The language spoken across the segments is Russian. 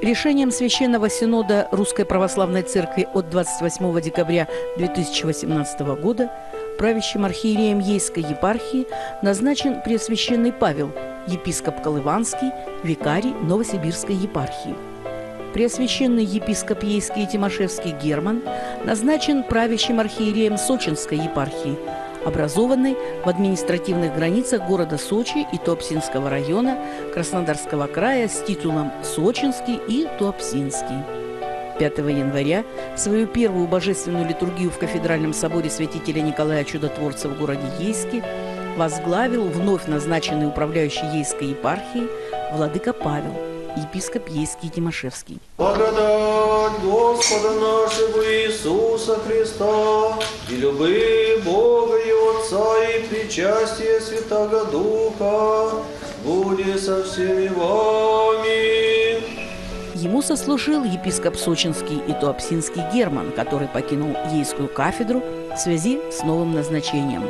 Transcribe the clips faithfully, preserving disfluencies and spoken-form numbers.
Решением Священного Синода Русской Православной Церкви от двадцать восьмого декабря две тысячи восемнадцатого года правящим архиереем Ейской епархии назначен Преосвященный Павел, епископ Колыванский, викарий Новосибирской епархии. Преосвященный епископ Ейский и Тимошевский Герман назначен правящим архиереем Сочинской епархии, образованной в административных границах города Сочи и Туапсинского района Краснодарского края с титулом Сочинский и Туапсинский. пятого января свою первую божественную литургию в кафедральном соборе святителя Николая Чудотворца в городе Ейске возглавил вновь назначенный управляющий Ейской епархией владыка Павел, епископ Ейский и Тимошевский. Благодать Господа нашего Иисуса Христа и любви Бога и Отца и причастие Святого Духа будет со всеми вами. Ему сослужил епископ Сочинский и Туапсинский Герман, который покинул Ейскую кафедру в связи с новым назначением.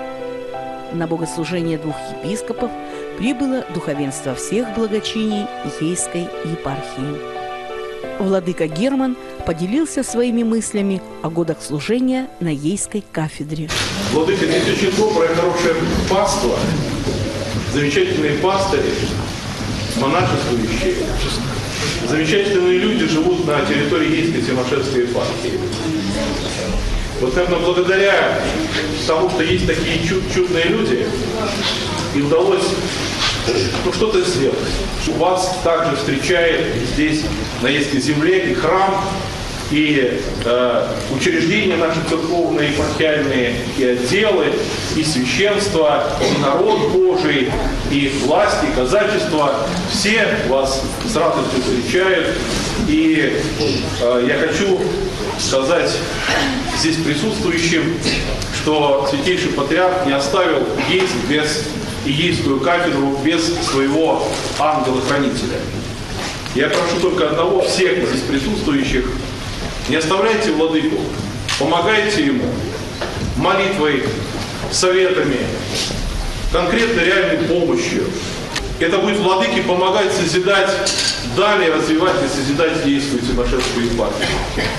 На богослужение двух епископов прибыло духовенство всех благочиний Ейской епархии. Владыка Герман поделился своими мыслями о годах служения на Ейской кафедре. Владыка, здесь очень доброе, хорошее паство, замечательные пастыри, монашествующие. Замечательные люди живут на территории Ейской Тимошевской епархии. Вот, наверное, благодаря тому, что есть такие чуд чудные люди, и удалось ну, что-то сделать. Вас также встречает здесь, на Ейской земле, и храм, и э, учреждения наши церковные, епархиальные, и отделы, и священство, и народ Божий, и власть, и казачество. Все вас с радостью встречают. И э, я хочу сказать здесь присутствующим, что Святейший Патриарх не оставил Ейск без, и Ейскую кафедру без своего ангела-хранителя. Я прошу только одного, всех здесь присутствующих, не оставляйте владыку, помогайте ему молитвой, советами, конкретной реальной помощью. Это будет владыке помогать созидать, далее развивать и созидать Ейскую Тимошевскую епархию.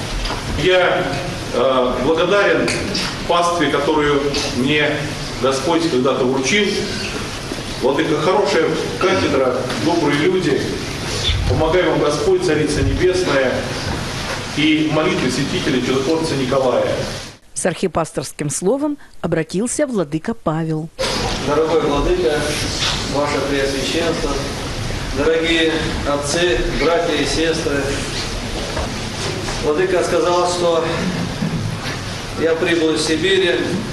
Я э, благодарен пастве, которую мне Господь когда-то вручил. Владыка, хорошая кафедра, добрые люди. Помогай вам Господь, Царица Небесная, и молитвы святителя Чудотворца Николая. С архипасторским словом обратился владыка Павел. Дорогой владыка, ваше преосвященство, дорогие отцы, братья и сестры, владыка сказал, что я прибыл из Сибири,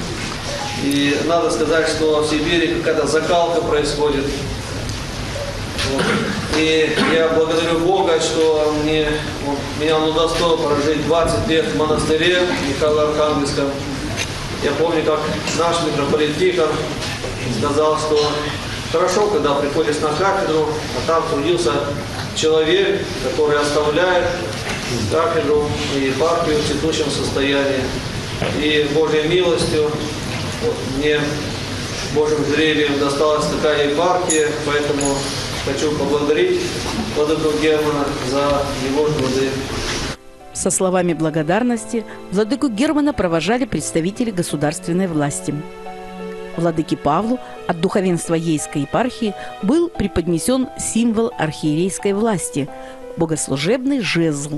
и надо сказать, что в Сибири какая-то закалка происходит. И я благодарю Бога, что мне, вот, меня Он удостоил прожить двадцать лет в монастыре Михаила-Архангельском. Я помню, как наш митрополит Тихон сказал, что хорошо, когда приходишь на кафедру, а там трудился человек, который оставляет кафедру и епархию в текущем состоянии. И Божьей милостью вот, мне Божьим жребием досталась такая епархия, поэтому хочу поблагодарить владыку Германа за его труды. Со словами благодарности владыку Германа провожали представители государственной власти. Владыке Павлу от духовенства Ейской епархии был преподнесен символ архиерейской власти – богослужебный жезл.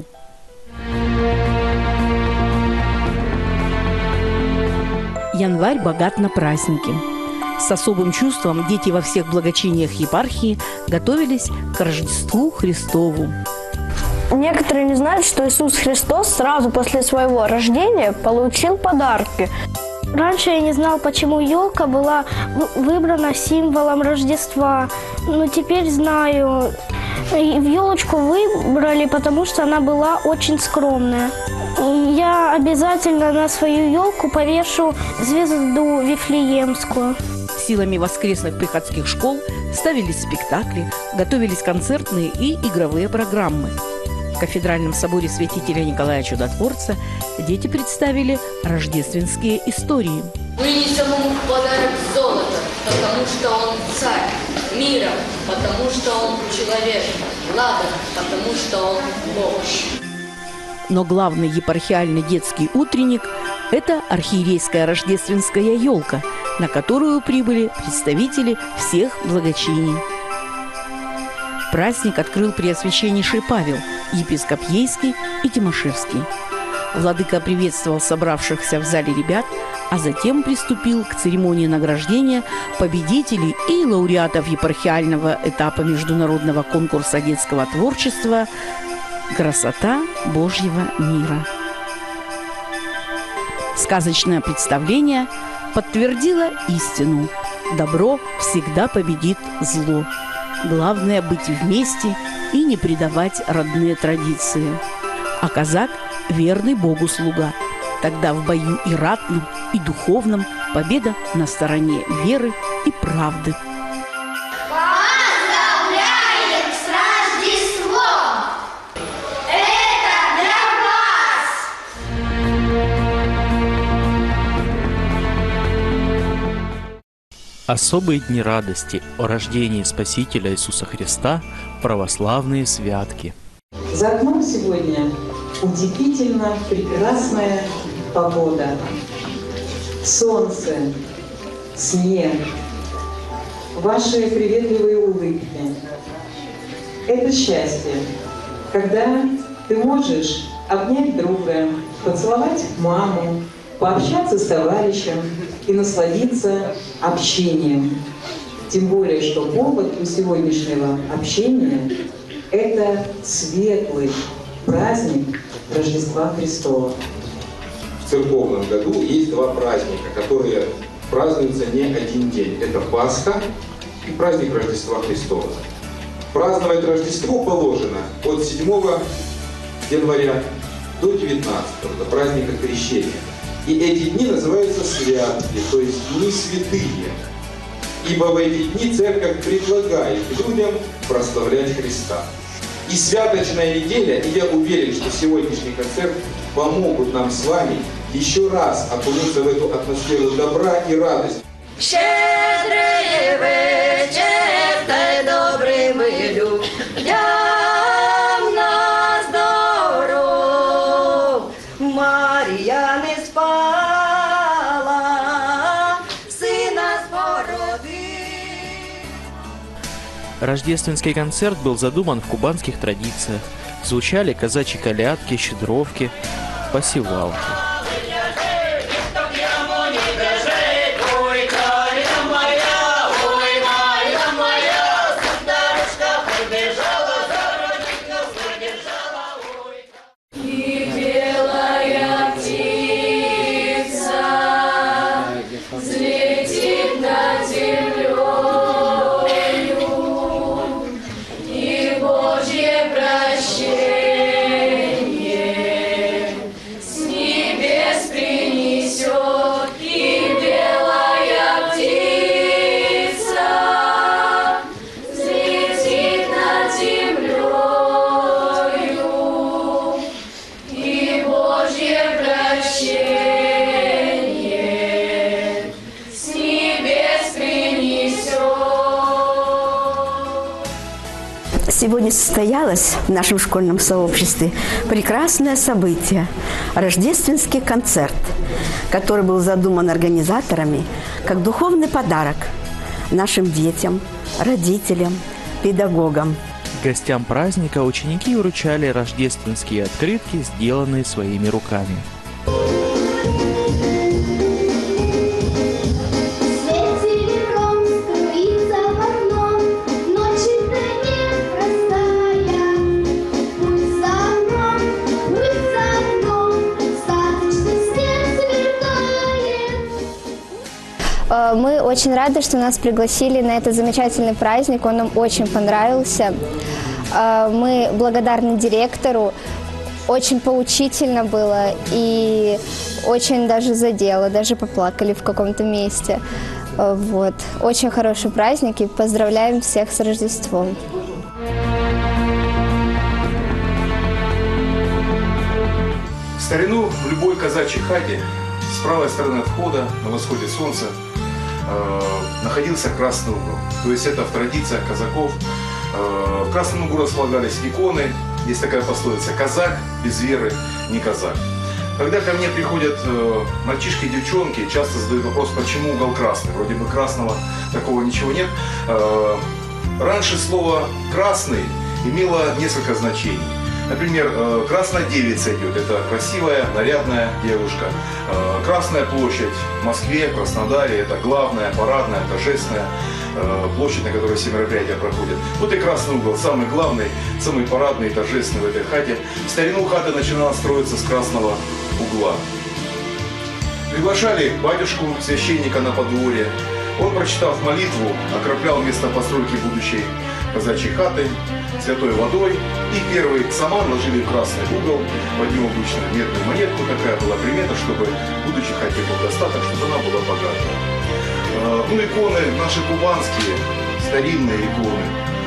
Январь богат на праздники. С особым чувством дети во всех благочиниях епархии готовились к Рождеству Христову. Некоторые не знают, что Иисус Христос сразу после своего рождения получил подарки. Раньше я не знал, почему елка была выбрана символом Рождества, но теперь знаю. И в елочку выбрали, потому что она была очень скромная. Я обязательно на свою елку повешу звезду Вифлеемскую. Силами воскресных приходских школ ставились спектакли, готовились концертные и игровые программы. В кафедральном соборе святителя Николая Чудотворца дети представили рождественские истории. Мы несем ему в подарок золото, потому что он царь, мира, потому что он человек, надо, потому что он Божий. Но главный епархиальный детский утренник – это архиерейская рождественская елка, на которую прибыли представители всех благочиний. Праздник открыл преосвященнейший Павел, епископ Ейский и Тимошевский. Владыка приветствовал собравшихся в зале ребят, а затем приступил к церемонии награждения победителей и лауреатов епархиального этапа международного конкурса детского творчества «Красота Божьего мира». Сказочное представление подтвердило истину: добро всегда победит зло. Главное – быть вместе и не предавать родные традиции. А казак – верный Богу слуга. Тогда в бою и ратном, и духовном победа на стороне веры и правды. Поздравляем с Рождеством! Это для вас! Особые дни радости о рождении Спасителя Иисуса Христа – православные святки. За окном сегодня удивительно прекрасная погода. Солнце, снег, ваши приветливые улыбки. Это счастье, когда ты можешь обнять друга, поцеловать маму, пообщаться с товарищем и насладиться общением. Тем более, что повод у сегодняшнего общения – это светлый праздник Рождества Христова. В церковном году есть два праздника, которые празднуются не один день. Это Пасха и праздник Рождества Христова. Праздновать Рождество положено от седьмого января до девятнадцатого, до праздника Крещения. И эти дни называются святки, то есть дни святые. Ибо в эти дни Церковь предлагает людям прославлять Христа. И святочная неделя, и я уверен, что сегодняшний концерт помогут нам с вами еще раз окунуться в эту атмосферу добра и радости. Щедрий вечір, та й добрими людям на здоров. Марія не спала, сина спородила. Рождественский концерт был задуман в кубанских традициях. Звучали казачьи колядки, щедровки, посевалки. Сегодня состоялось в нашем школьном сообществе прекрасное событие – рождественский концерт, который был задуман организаторами как духовный подарок нашим детям, родителям, педагогам. Гостям праздника ученики вручали рождественские открытки, сделанные своими руками. Мы очень рады, что нас пригласили на этот замечательный праздник. Он нам очень понравился. Мы благодарны директору. Очень поучительно было и очень даже задело, даже поплакали в каком-то месте. Вот. Очень хороший праздник, и поздравляем всех с Рождеством. В старину в любой казачьей хате с правой стороны входа на восходе солнца э, находился красный угол. То есть это в традициях казаков В Красном Лугу располагались иконы. Есть такая пословица: казак без веры не казак. Когда ко мне приходят мальчишки и девчонки, часто задают вопрос, почему угол красный. Вроде бы красного такого ничего нет. Раньше слово «красный» имело несколько значений. Например, Красная Девица идет, это красивая, нарядная девушка. Красная площадь в Москве, в Краснодаре, это главная, парадная, торжественная площадь, на которой все мероприятия проходят. Вот и Красный угол, самый главный, самый парадный и торжественный в этой хате. В старину хата начинала строиться с красного угла. Приглашали батюшку, священника на подворье. Он, прочитав молитву, окроплял место постройки будущей казачьей хаты святой водой, и первый саман ложили в красный угол, под ним обычно медную монетку, такая была примета, чтобы будущей хате был достаток, чтобы она была богатая. Ну, иконы наши кубанские, старинные иконы.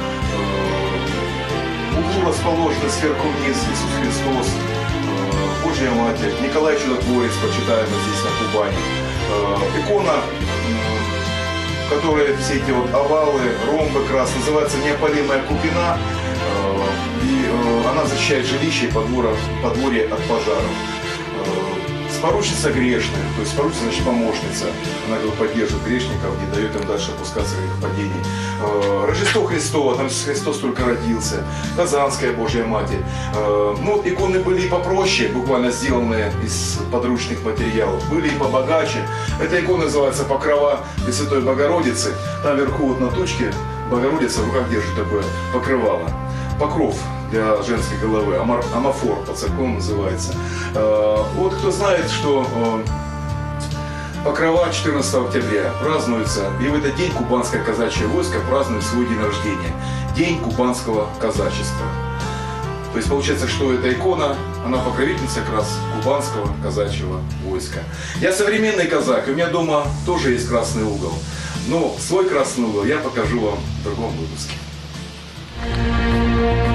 В углу расположены сверху вниз Иисус Христос, Божья Матерь, Николай Чудотворец, почитаемый здесь на Кубани. Икона, которые все эти вот овалы, ромбы красные, называется неопалимая купина, и она защищает жилище и подворье от пожаров. Споручница грешная, то есть споручница, значит, помощница, она говорит, поддерживает грешников, не дает им дальше опускаться в их падений. Рождество Христово, там Христос только родился, Казанская Божья Матерь. Ну, иконы были и попроще, буквально сделанные из подручных материалов, были и побогаче. Эта икона называется Покрова Пресвятой Богородицы. Там вверху вот на тучке Богородица в руках держит такое покрывало. Покров для женской головы, амафор по церковному называется. Вот кто знает, что Покрова четырнадцатого октября празднуется, и в этот день кубанское казачье войско празднует свой день рождения, день кубанского казачества. То есть получается, что эта икона, она покровительница как раз кубанского казачьего войска. Я современный казак, и у меня дома тоже есть красный угол. Но свой красный угол я покажу вам в другом выпуске.